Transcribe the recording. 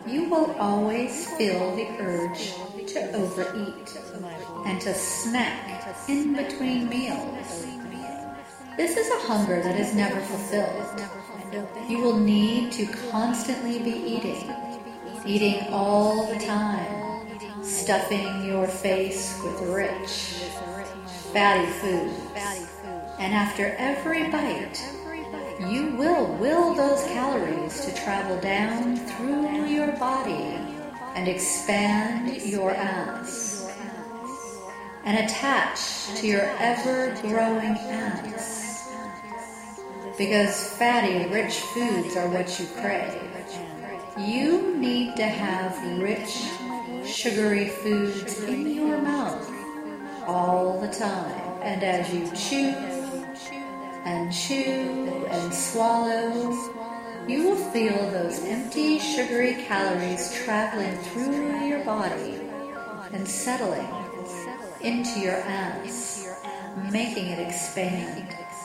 you will always feel the urge to overeat and to snack in between meals. This is a hunger that is never fulfilled. You will need to constantly be eating all the time, stuffing your face with rich, fatty foods. And after every bite, you will will those calories to travel down through your body and expand your ass and attach to your ever-growing ass. Because fatty, rich foods are what you crave. You need to have rich, sugary foods in your mouth all the time. And as you chew and swallow, you will feel those empty, sugary calories traveling through your body and settling into your ass, making it expand.